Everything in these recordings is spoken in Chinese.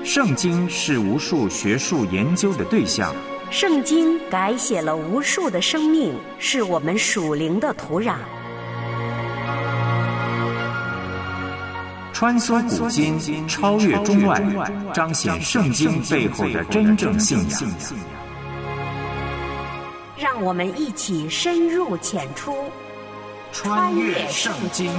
圣经是无数学术研究的对象， 圣经改写了无数的生命，是我们属灵的土壤。 穿梭古今，超越中外，彰显圣经背后的真正信仰。 让我们一起深入浅出， 穿越圣经。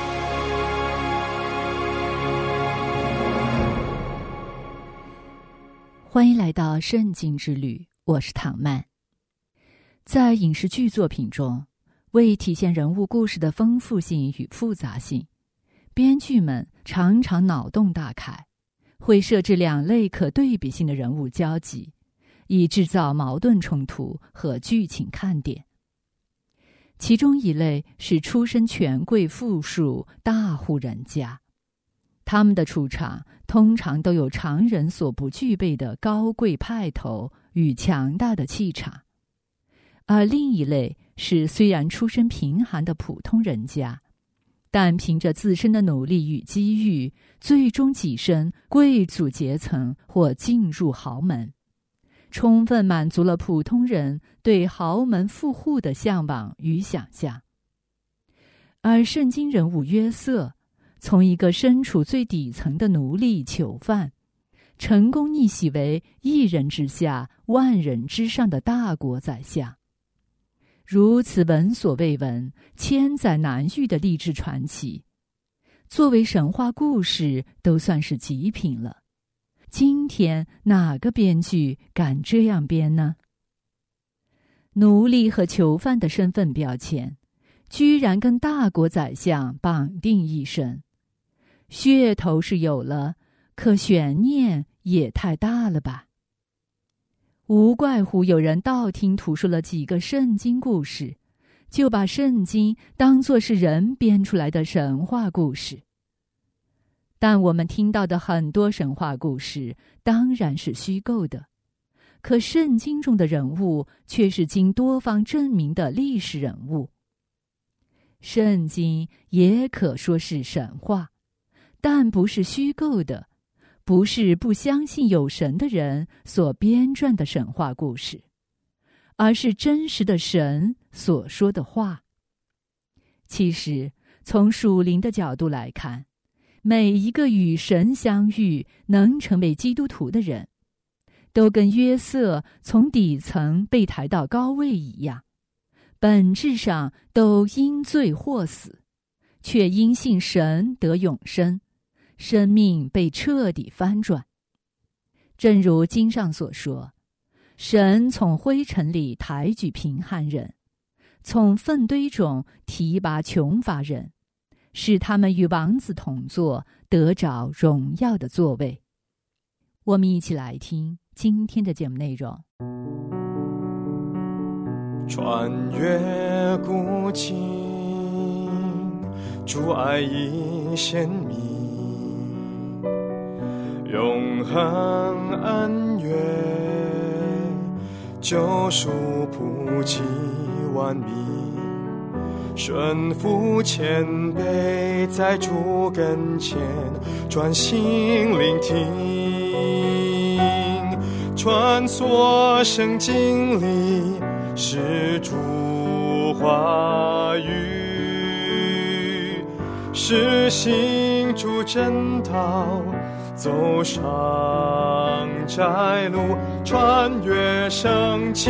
欢迎来到圣经之旅，我是唐曼。在影视剧作品中，为体现人物故事的丰富性与复杂性，编剧们常常脑洞大开，会设置两类可对比性的人物交集，以制造矛盾冲突和剧情看点。其中一类是出身权贵富庶大户人家，他们的出场通常都有常人所不具备的高贵派头与强大的气场。而另一类是虽然出身贫寒的普通人家，但凭着自身的努力与机遇，最终跻身贵族阶层或进入豪门，充分满足了普通人对豪门富户的向往与想象。而圣经人物约瑟，从一个身处最底层的奴隶囚犯，成功逆袭为一人之下万人之上的大国宰相。如此闻所未闻、千载难遇的励志传奇，作为神话故事都算是极品了。今天哪个编剧敢这样编呢？奴隶和囚犯的身份标签，居然跟大国宰相绑定一身。噱头是有了，可悬念也太大了吧。无怪乎有人道听途说了几个圣经故事，就把圣经当作是人编出来的神话故事。但我们听到的很多神话故事当然是虚构的，可圣经中的人物却是经多方证明的历史人物。圣经也可说是神话，但不是虚构的，不是不相信有神的人所编撰的神话故事，而是真实的神所说的话。其实，从属灵的角度来看，每一个与神相遇能成为基督徒的人，都跟约瑟从底层被抬到高位一样，本质上都因罪获死，却因信神得永生，生命被彻底翻转。正如经上所说，神从灰尘里抬举贫寒人，从粪堆中提拔穷乏人，使他们与王子同坐，得着荣耀的座位。我们一起来听今天的节目内容。 穿越古今，主爱已显明，永恒恩怨，救赎普及万民，顺服谦卑，在主跟前专心聆听，穿梭圣经里是主话语，是行主真道，走上窄路，穿越圣经。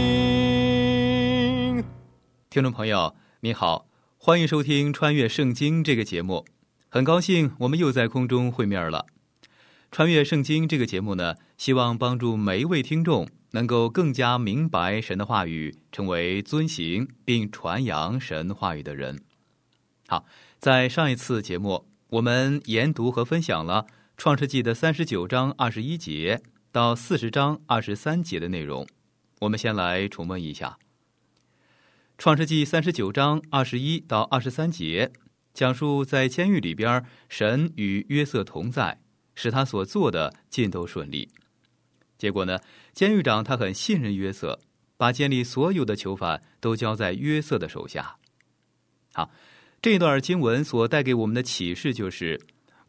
听众朋友你好，欢迎收听《穿越圣经》这个节目，很高兴我们又在空中会面了。穿越圣经这个节目呢，希望帮助每一位听众能够更加明白神的话语，成为遵行并传扬神话语的人。好，在上一次节目，我们研读和分享了创世纪的39章21节到40章23节的内容，我们先来重温一下。创世纪39章21到23节讲述在监狱里边，神与约瑟同在，使他所做的尽都顺利。结果呢，监狱长他很信任约瑟，把监里所有的囚犯都交在约瑟的手下。好，这段经文所带给我们的启示就是，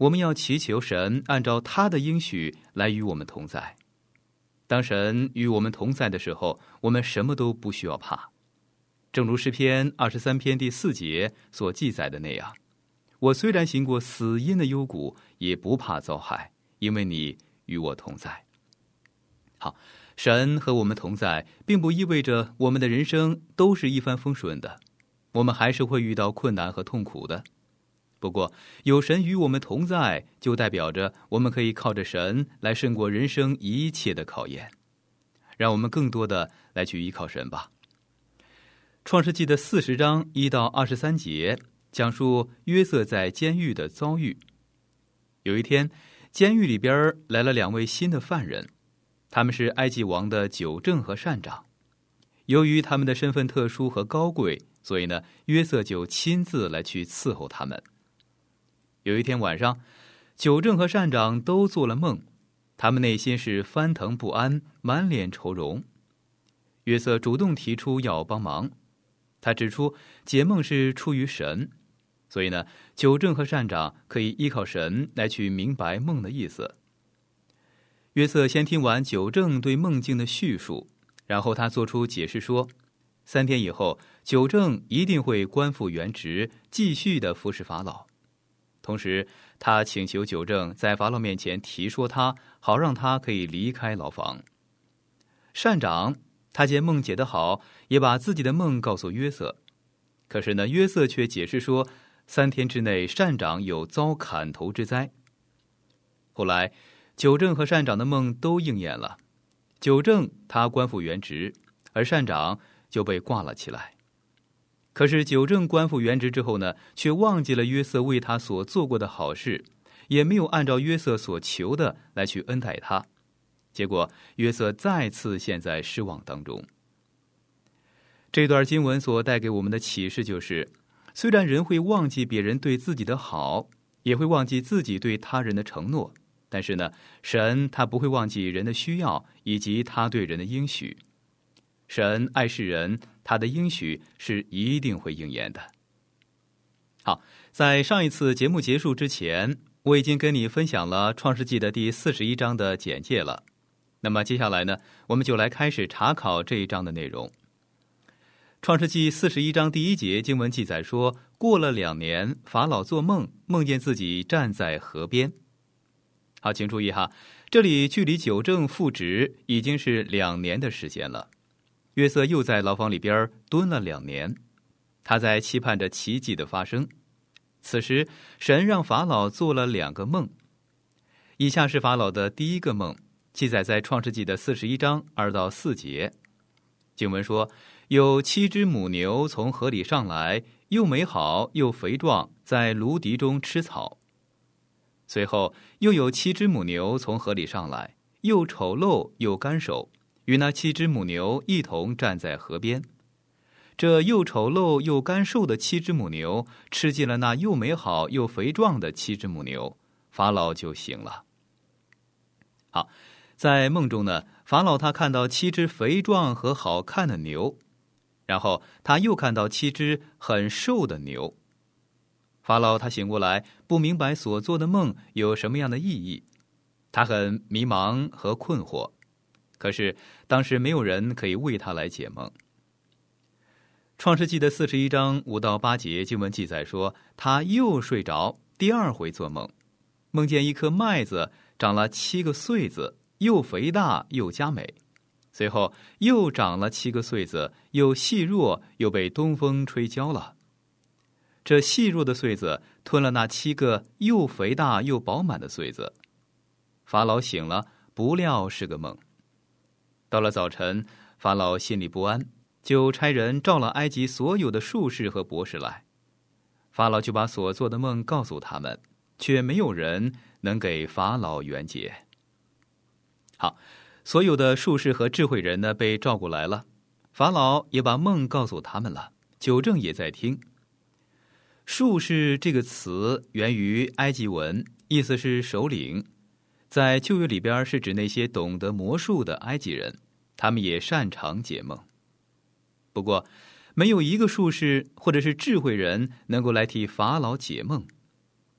我们要祈求神按照他的应许来与我们同在。当神与我们同在的时候，我们什么都不需要怕。正如诗篇23篇第4节所记载的那样，我虽然行过死荫的幽谷，也不怕遭害，因为你与我同在。好，神和我们同在，并不意味着我们的人生都是一帆风顺的，我们还是会遇到困难和痛苦的。不过，有神与我们同在，就代表着我们可以靠着神来胜过人生一切的考验。让我们更多的来去依靠神吧。创世纪的40章1到23节讲述约瑟在监狱的遭遇。有一天，监狱里边来了2位新的犯人，他们是埃及王的酒政和膳长。由于他们的身份特殊和高贵，所以呢，约瑟就亲自来去伺候他们。有一天晚上，酒政和膳长都做了梦，他们内心是翻腾不安，满脸愁容。约瑟主动提出要帮忙，他指出解梦是出于神，所以呢，酒政和膳长可以依靠神来去明白梦的意思。约瑟先听完酒政对梦境的叙述，然后他做出解释说，3天以后，酒政一定会官复原职，继续的服侍法老。同时，他请求酒政在法老面前提说他，好让他可以离开牢房。膳长他见梦解得好，也把自己的梦告诉约瑟。可是呢，约瑟却解释说，3天之内膳长有遭砍头之灾。后来，酒政和膳长的梦都应验了，酒政他官复原职，而膳长就被挂了起来。可是酒政官复原职之后呢，却忘记了约瑟为他所做过的好事，也没有按照约瑟所求的来去恩待他。结果约瑟再次陷在失望当中。这段经文所带给我们的启示就是，虽然人会忘记别人对自己的好，也会忘记自己对他人的承诺，但是呢，神他不会忘记人的需要以及他对人的应许。神爱世人，他的应许是一定会应验的。好，在上一次节目结束之前，我已经跟你分享了创世纪的第41章的简介了。那么接下来呢，我们就来开始查考这一章的内容。创世纪41章第1节经文记载说，过了2年，法老做梦，梦见自己站在河边。好，请注意哈，这里距离酒政复职已经是2年的时间了。约瑟又在牢房里边蹲了2年，他在期盼着奇迹的发生。此时，神让法老做了2个梦。以下是法老的第一个梦，记载在创世纪的41章2到4节。经文说，有7只母牛从河里上来，又美好又肥壮，在芦荻中吃草。随后又有7只母牛从河里上来，又丑陋又干瘦，与那7只母牛一同站在河边。这又丑陋又干瘦的7只母牛吃尽了那又美好又肥壮的7只母牛，法老就醒了。好，在梦中呢，法老他看到7只肥壮和好看的牛，然后他又看到7只很瘦的牛。法老他醒过来，不明白所做的梦有什么样的意义，他很迷茫和困惑。可是当时没有人可以为他来解梦。创世纪的41章5到8节经文记载说，他又睡着，第2回做梦，梦见一颗麦子长了7个穗子，又肥大又佳美。随后又长了7个穗子，又细弱，又被东风吹焦了。这细弱的穗子吞了那7个又肥大又饱满的穗子。法老醒了，不料是个梦。到了早晨，法老心里不安，就差人召了埃及所有的术士和博士来。法老就把所做的梦告诉他们，却没有人能给法老圆解。好，所有的术士和智慧人呢被召过来了，法老也把梦告诉他们了，酒政也在听。术士这个词源于埃及文，意思是首领。在旧约里边是指那些懂得魔术的埃及人，他们也擅长解梦。不过，没有一个术士或者是智慧人能够来替法老解梦。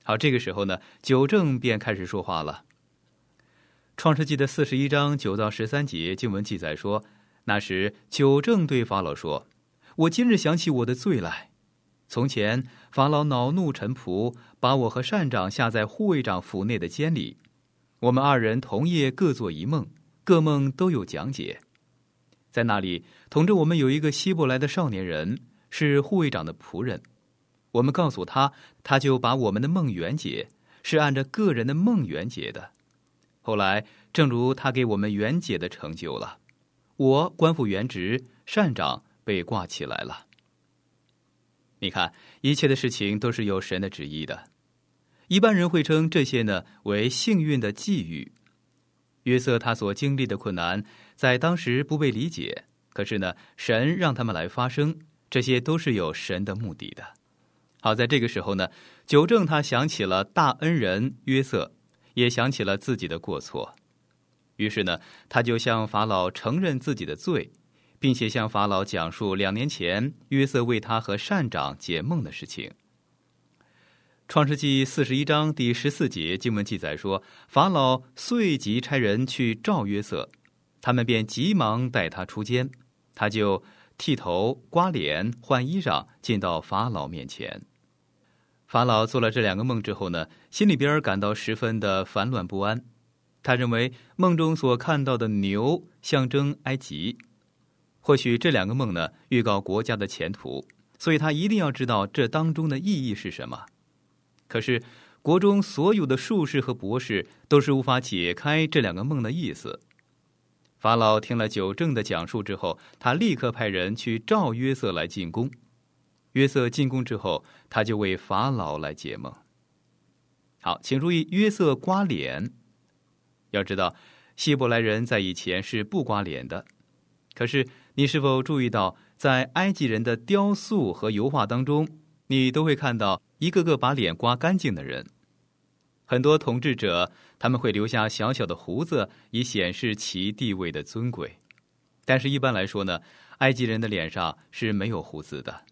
好，这个时候呢，九正便开始说话了。创世纪的41章9到13节经文记载说，那时九正对法老说，我今日想起我的罪来。从前法老恼怒臣仆，把我和膳长下在护卫长府内的监里，我们二人同夜各做一梦，各梦都有讲解。在那里同着我们有一个希伯来的少年人，是护卫长的仆人。我们告诉他，他就把我们的梦圆解，是按着个人的梦圆解的。后来正如他给我们圆解的成就了，我官复原职，膳长被挂起来了。你看，一切的事情都是有神的旨意的。一般人会称这些呢为幸运的际遇。约瑟他所经历的困难在当时不被理解，可是呢神让他们来发生，这些都是有神的目的的。好，在这个时候呢，九正他想起了大恩人约瑟，也想起了自己的过错，于是呢他就向法老承认自己的罪，并且向法老讲述2年前约瑟为他和膳长解梦的事情。创世纪41章第14节经文记载说，法老遂即差人去召约瑟，他们便急忙带他出监，他就剃头刮脸换衣裳进到法老面前。法老做了这2个梦之后呢，心里边感到十分的烦乱不安。他认为梦中所看到的牛象征埃及，或许这2个梦呢预告国家的前途，所以他一定要知道这当中的意义是什么。可是国中所有的术士和博士都是无法解开这2个梦的意思。法老听了九正的讲述之后，他立刻派人去召约瑟来进宫。约瑟进宫之后，他就为法老来解梦。好，请注意约瑟刮脸。要知道希伯来人在以前是不刮脸的，可是你是否注意到在埃及人的雕塑和油画当中，你都会看到一个个把脸刮干净的人。很多统治者他们会留下小小的胡子，以显示其地位的尊贵，但是一般来说呢，埃及人的脸上是没有胡子的。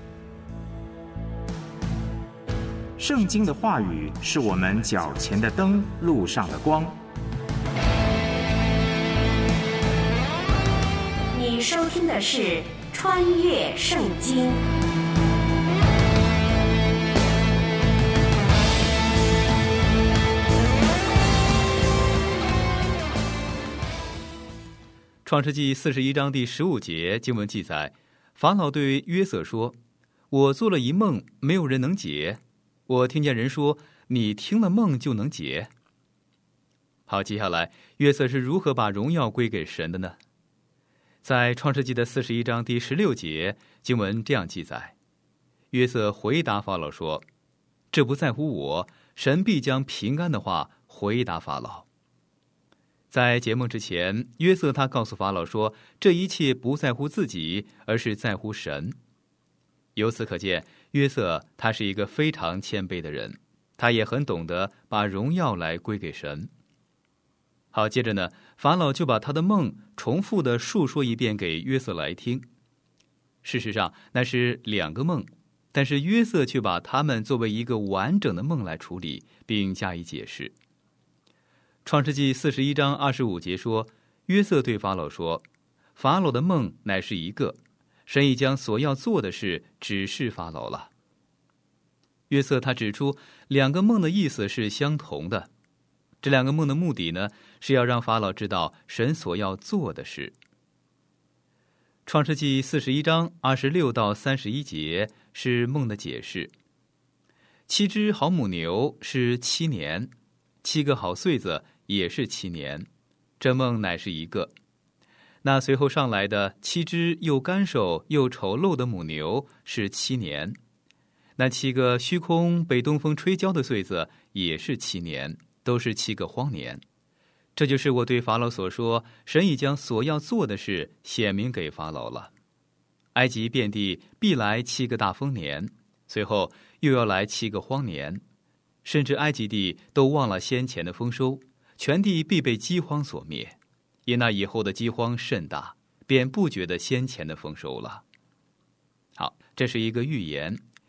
圣经的话语是我们脚前的灯，路上的光。 你收听的是《穿越圣经》。 创世纪41章第15节经文记载，法老对约瑟说，我做了一梦，没有人能解。我听见人说，你听了梦就能解。好，接下来约瑟是如何把荣耀归给神的呢？在创世纪的41章第16节经文这样记载，约瑟回答法老说，这不在乎我，神必将平安的话回答法老。在解梦之前，约瑟他告诉法老说，这一切不在乎自己，而是在乎神。由此可见，约瑟他是一个非常谦卑的人，他也很懂得把荣耀来归给神。好，接着呢，法老就把他的梦重复的述说一遍给约瑟来听。事实上那是2个梦，但是约瑟却把它们作为一个完整的梦来处理，并加以解释。创世纪41章25节说，约瑟对法老说，法老的梦乃是一个，神已将所要做的事指示法老了。约瑟他指出2个梦的意思是相同的，这2个梦的目的呢，是要让法老知道神所要做的事。创世纪41章26到31节是梦的解释。7只好母牛是7年，7个好穗子也是7年，这梦乃是一个。那随后上来的7只又干瘦又丑陋的母牛是7年，那7个虚空被东风吹焦的穗子也是7年，都是7个荒年。这就是我对法老所说，神已将所要做的事显明给法老了。埃及遍地必来7个大丰年，随后又要来7个荒年，甚至埃及地都忘了先前的丰收，全地必被饥荒所灭，因那以后的饥荒甚大，便不觉得先前的丰收了。好，这是一个预言，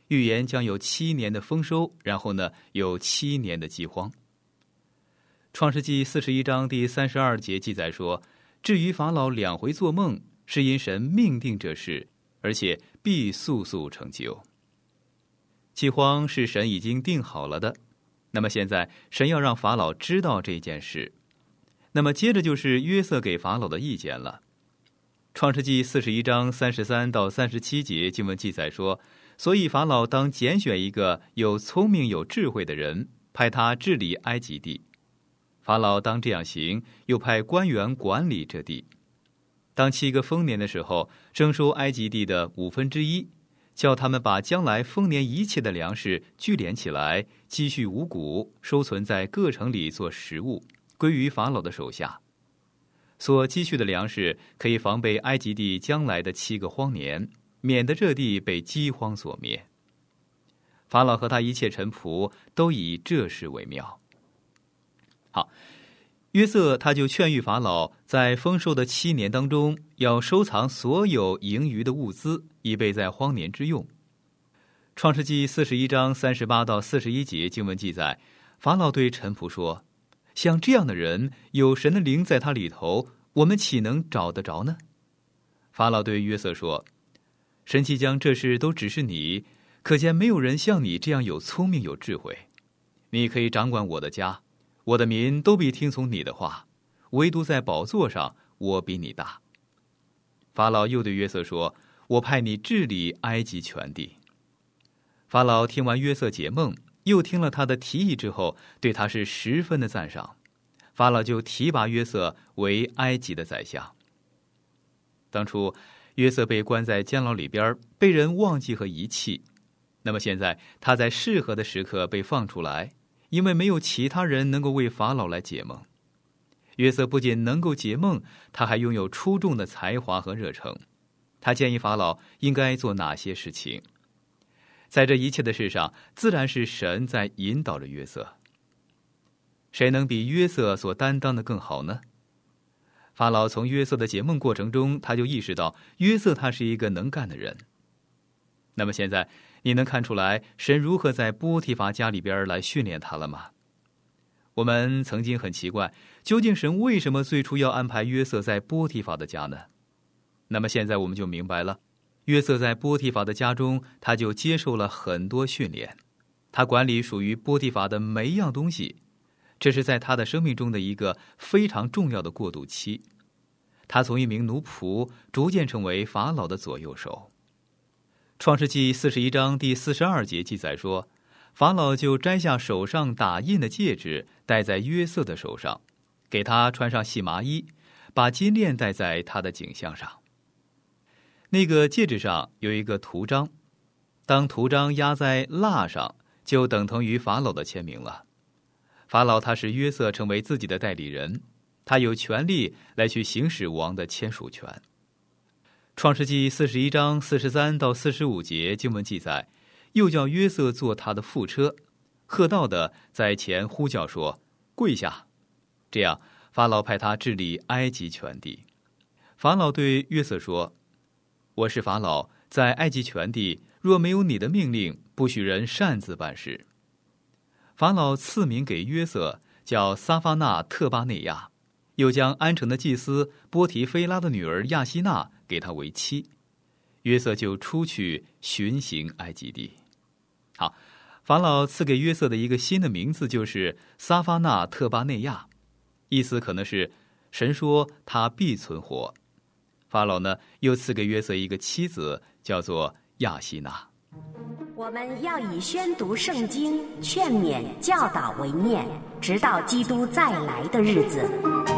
预言将有7年的丰收，然后呢有7年的饥荒。创世纪41章第32节记载说，至于法老2回做梦，是因神命定这事，而且必速速成就。饥荒是神已经定好了的，那么现在神要让法老知道这件事。那么接着就是约瑟给法老的意见了。创世纪41章33到37节经文记载说，所以法老当拣选一个有聪明有智慧的人，派他治理埃及地。法老当这样行，又派官员管理这地。当7个丰年的时候，征收埃及地的1/5，叫他们把将来丰年一切的粮食聚敛起来，积蓄五谷，收存在各城里做食物，归于法老的手下。所积蓄的粮食可以防备埃及地将来的7个荒年，免得这地被饥荒所灭。法老和他一切臣仆都以这事为妙。好，约瑟他就劝谕法老，在丰收的7年当中，要收藏所有盈余的物资，以备在荒年之用。创世纪41章38到41节经文记载，法老对臣仆说，像这样的人，有神的灵在他里头，我们岂能找得着呢？法老对约瑟说，神既将这事都指示你，可见没有人像你这样有聪明有智慧。你可以掌管我的家，我的民都必听从你的话，唯独在宝座上，我比你大。法老又对约瑟说，我派你治理埃及全地。法老听完约瑟解梦，又听了他的提议之后，对他是十分的赞赏。法老就提拔约瑟为埃及的宰相。当初约瑟被关在监牢里边，被人忘记和遗弃，那么现在他在适合的时刻被放出来，因为没有其他人能够为法老来解梦。约瑟不仅能够解梦，他还拥有出众的才华和热诚。他建议法老应该做哪些事情。在这一切的事上，自然是神在引导着约瑟。谁能比约瑟所担当的更好呢？法老从约瑟的解梦过程中，他就意识到约瑟他是一个能干的人。那么现在你能看出来神如何在波提乏家里边来训练他了吗？我们曾经很奇怪，究竟神为什么最初要安排约瑟在波提乏的家呢？那么现在我们就明白了，约瑟在波提乏的家中，他就接受了很多训练，他管理属于波提乏的每一样东西，这是在他的生命中的一个非常重要的过渡期。他从一名奴仆逐渐成为法老的左右手。创世纪41章第42节记载说，法老就摘下手上打印的戒指，戴在约瑟的手上，给他穿上细麻衣，把金链戴在他的颈项上。那个戒指上有一个图章，当图章压在蜡上，就等同于法老的签名了。法老他使约瑟成为自己的代理人，他有权利来去行使王的签署权。创世纪41章43到45节经文记载，又叫约瑟坐他的副车，喝道的在前呼叫说，跪下。这样法老派他治理埃及全地。法老对约瑟说，我是法老，在埃及全地，若没有你的命令，不许人擅自办事。法老赐名给约瑟，叫撒法纳特巴内亚，又将安城的祭司波提菲拉的女儿亚希娜给他为妻。约瑟就出去巡行埃及地。好，法老赐给约瑟的一个新的名字就是撒法纳特巴内亚，意思可能是神说他必存活。法老呢，又赐给约瑟一个妻子，叫做亚希娜。 我们要以宣读圣经、劝勉、教导为念，直到基督再来的日子。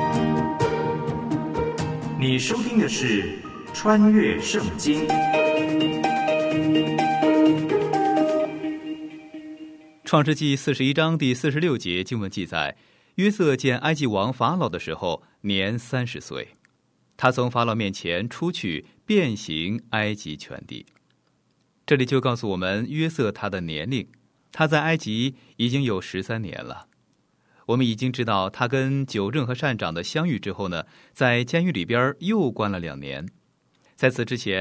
你收听的是《穿越圣经》。 创世纪41章第46节经文记载，约瑟见埃及王法老的时候，年30岁。他从法老面前出去，遍行埃及全地。这里就告诉我们约瑟他的年龄，他在埃及已经有13年了。我们已经知道他跟酒政和善长的相遇之后呢，在监狱里边又关了2年。在此之前，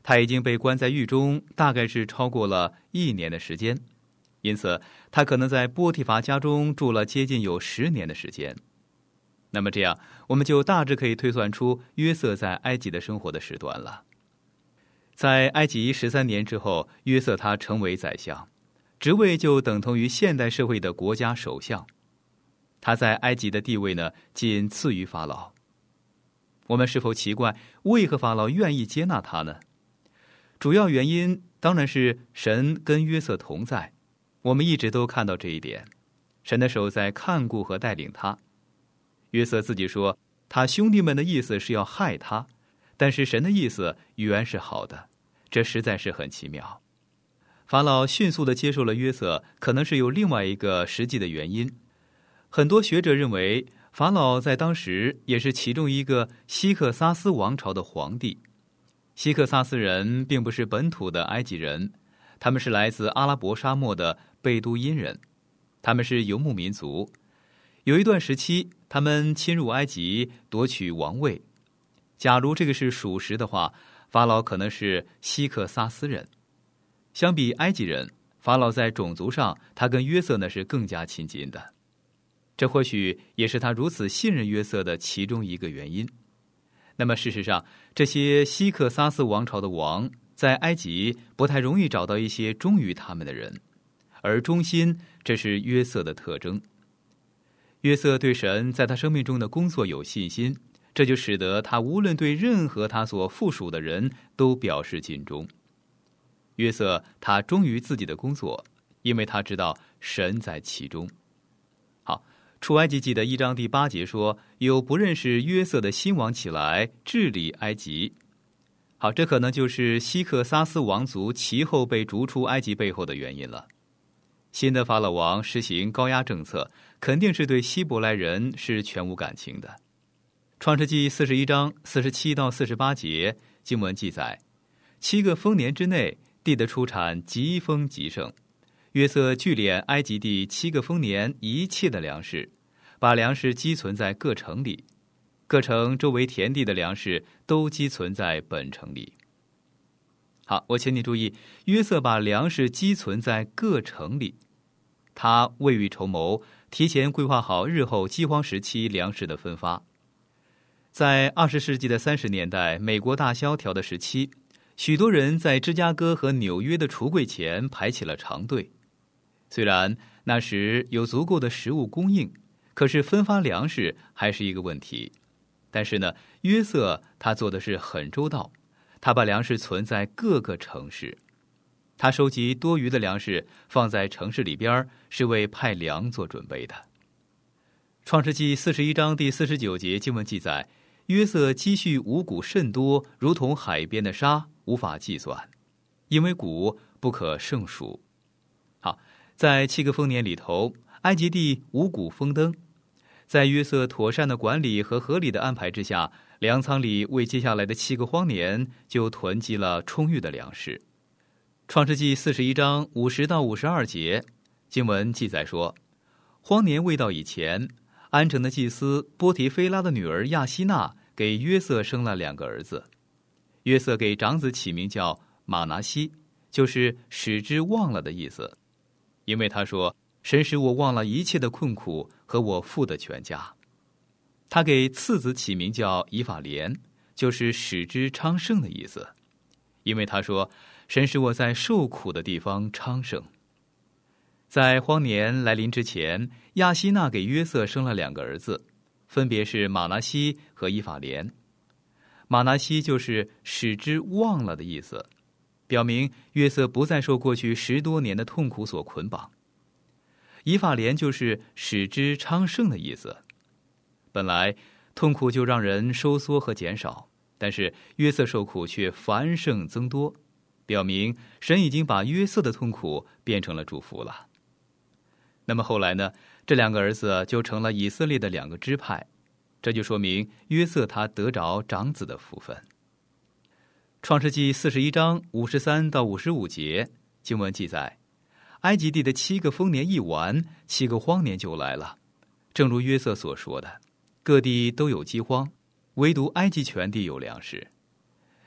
他已经被关在狱中，大概是超过了1年的时间，因此他可能在波提乏家中住了接近有10年的时间。那么这样，我们就大致可以推算出约瑟在埃及的生活的时段了。在埃及13年之后，约瑟他成为宰相，职位就等同于现代社会的国家首相。他在埃及的地位呢，仅次于法老。我们是否奇怪，为何法老愿意接纳他呢？主要原因当然是神跟约瑟同在，我们一直都看到这一点，神的手在看顾和带领他。约瑟自己说，他兄弟们的意思是要害他，但是神的意思原是好的，这实在是很奇妙。法老迅速地接受了约瑟，可能是有另外一个实际的原因。很多学者认为，法老在当时也是其中一个希克萨斯王朝的皇帝。希克萨斯人并不是本土的埃及人，他们是来自阿拉伯沙漠的贝都因人，他们是游牧民族。有一段时期，他们侵入埃及，夺取王位。假如这个是属实的话，法老可能是希克萨斯人。相比埃及人，法老在种族上，他跟约瑟呢是更加亲近的。这或许也是他如此信任约瑟的其中一个原因。那么事实上，这些希克萨斯王朝的王在埃及不太容易找到一些忠于他们的人，而忠心，这是约瑟的特征。约瑟对神在他生命中的工作有信心，这就使得他无论对任何他所附属的人都表示尽忠。约瑟他忠于自己的工作，因为他知道神在其中。好，出埃及记的1章第8节说，有不认识约瑟的新王起来治理埃及。好，这可能就是希克萨斯王族其后被逐出埃及背后的原因了。新的法老王实行高压政策，肯定是对希伯来人是全无感情的。创世纪41章47到48节经文记载，7个丰年之内，地的出产极丰极盛。约瑟聚敛埃及地7个丰年一切的粮食，把粮食积存在各城里，各城周围田地的粮食都积存在本城里。好，我请你注意，约瑟把粮食积存在各城里，他未雨绸缪，提前规划好日后饥荒时期粮食的分发。在20世纪的30年代，美国大萧条的时期，许多人在芝加哥和纽约的橱柜前排起了长队。虽然那时有足够的食物供应，可是分发粮食还是一个问题。但是呢，约瑟他做的是很周到，他把粮食存在各个城市，他收集多余的粮食放在城市里边，是为派粮做准备的。创世纪41章第49节经文记载，约瑟积蓄五谷甚多，如同海边的沙，无法计算，因为谷不可胜数。好，在7个丰年里头，埃及地五谷丰登。在约瑟妥善的管理和合理的安排之下，粮仓里为接下来的7个荒年就囤积了充裕的粮食。创世纪41章50到52节经文记载说，荒年未到以前，安城的祭司波提菲拉的女儿亚希娜给约瑟生了2个儿子。约瑟给长子起名叫马拿西，就是使之忘了的意思，因为他说，神使我忘了一切的困苦和我父的全家。他给次子起名叫以法莲，就是使之昌盛的意思，因为他说，神使我在受苦的地方昌盛。在荒年来临之前，亚希娜给约瑟生了2个儿子，分别是马拿西和以法莲。马拿西就是使之忘了的意思，表明约瑟不再受过去10多年的痛苦所捆绑。以法莲就是使之昌盛的意思。本来痛苦就让人收缩和减少，但是约瑟受苦却繁盛增多，表明神已经把约瑟的痛苦变成了祝福了。那么后来呢，这2个儿子就成了以色列的2个支派，这就说明约瑟他得着长子的福分。创世纪41章53到55节经文记载，埃及地的7个丰年一完，7个荒年就来了，正如约瑟所说的，各地都有饥荒，唯独埃及全地有粮食。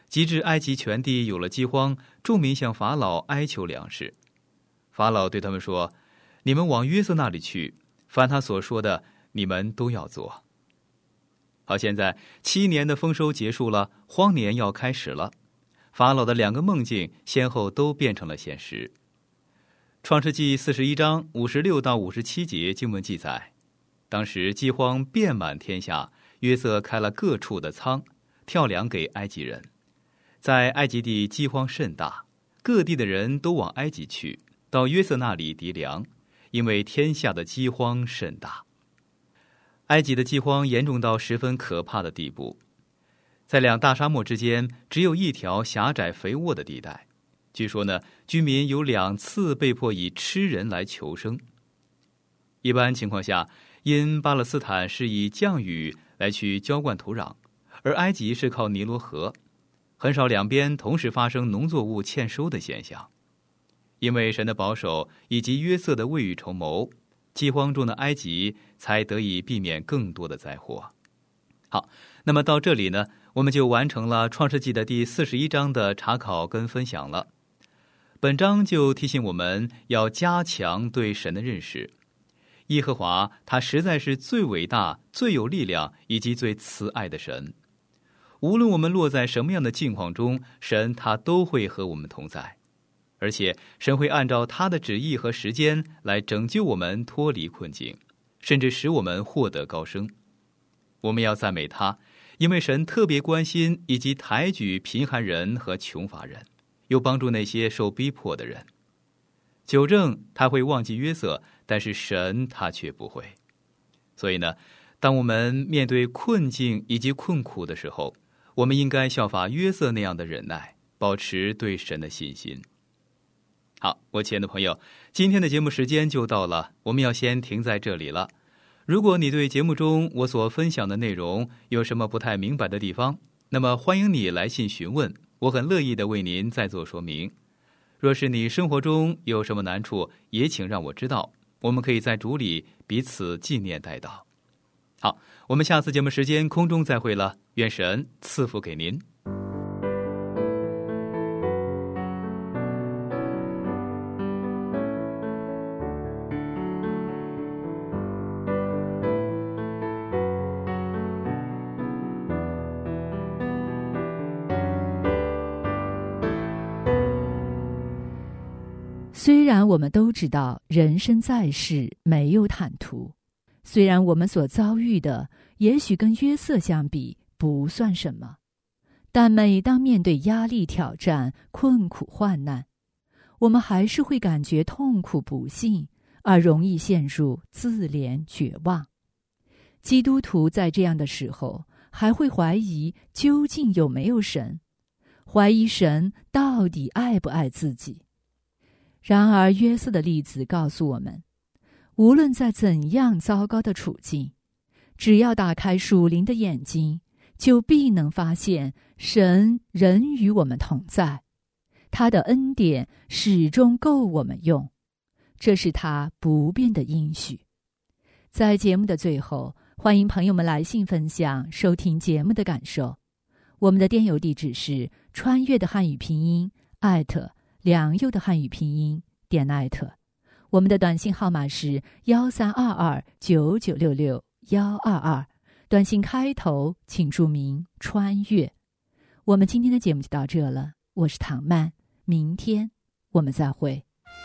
及至埃及全地有了饥荒，众民向法老哀求粮食。法老对他们说：你们往约瑟那里去，凡他所说的，你们都要做。好，现在7年的丰收结束了，荒年要开始了。法老的2个梦境先后都变成了现实。创世纪41章56到57节经文记载，当时饥荒遍满天下，约瑟开了各处的仓，跳粮给埃及人。在埃及地饥荒甚大，各地的人都往埃及去，到约瑟那里籴粮，因为天下的饥荒甚大。埃及的饥荒严重到十分可怕的地步，在2大沙漠之间只有一条狭窄肥沃的地带。据说呢，居民有2次被迫以吃人来求生。一般情况下，因巴勒斯坦是以降雨来去浇灌土壤，而埃及是靠尼罗河，很少两边同时发生农作物欠收的现象。因为神的保守以及约瑟的未雨绸缪，饥荒中的埃及才得以避免更多的灾祸。好，那么到这里呢，我们就完成了创世纪的第41章的查考跟分享了。本章就提醒我们要加强对神的认识。耶和华他实在是最伟大、最有力量以及最慈爱的神。无论我们落在什么样的境况中，神他都会和我们同在，而且神会按照他的旨意和时间来拯救我们脱离困境，甚至使我们获得高升。我们要赞美他，因为神特别关心以及抬举贫寒人和穷乏人，又帮助那些受逼迫的人。纠正他会忘记约瑟，但是神他却不会。所以呢，当我们面对困境以及困苦的时候，我们应该效法约瑟那样的忍耐，保持对神的信心。好，我亲爱的朋友，今天的节目时间就到了，我们要先停在这里了。如果你对节目中我所分享的内容有什么不太明白的地方，那么欢迎你来信询问，我很乐意的为您再做说明。若是你生活中有什么难处，也请让我知道，我们可以在主里彼此纪念代祷。好，我们下次节目时间空中再会了，愿神赐福给您。 虽然我们都知道人生在世没有坦途，虽然我们所遭遇的也许跟约瑟相比不算什么，但每当面对压力、挑战、困苦、患难，我们还是会感觉痛苦不幸，而容易陷入自怜绝望。基督徒在这样的时候还会怀疑究竟有没有神，怀疑神到底爱不爱自己。然而约瑟的例子告诉我们，无论在怎样糟糕的处境，只要打开属灵的眼睛，就必能发现神仍与我们同在，他的恩典始终够我们用，这是他不变的应许。在节目的最后，欢迎朋友们来信分享收听节目的感受。我们的电邮地址是穿越的汉语拼音@良佑的汉语拼音.net，我们的短信号码是132299662122，短信开头请注明穿越。我们今天的节目就到这了，我是唐曼，明天我们再会。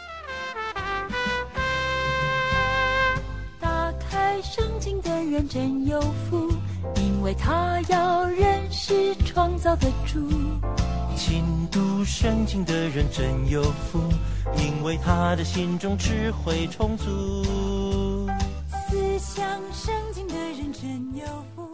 打开圣经的人真有福，因为他要认识创造的主。 勤读圣经的人真有福，因为他的心中智慧充足。 思想圣经的人真有福，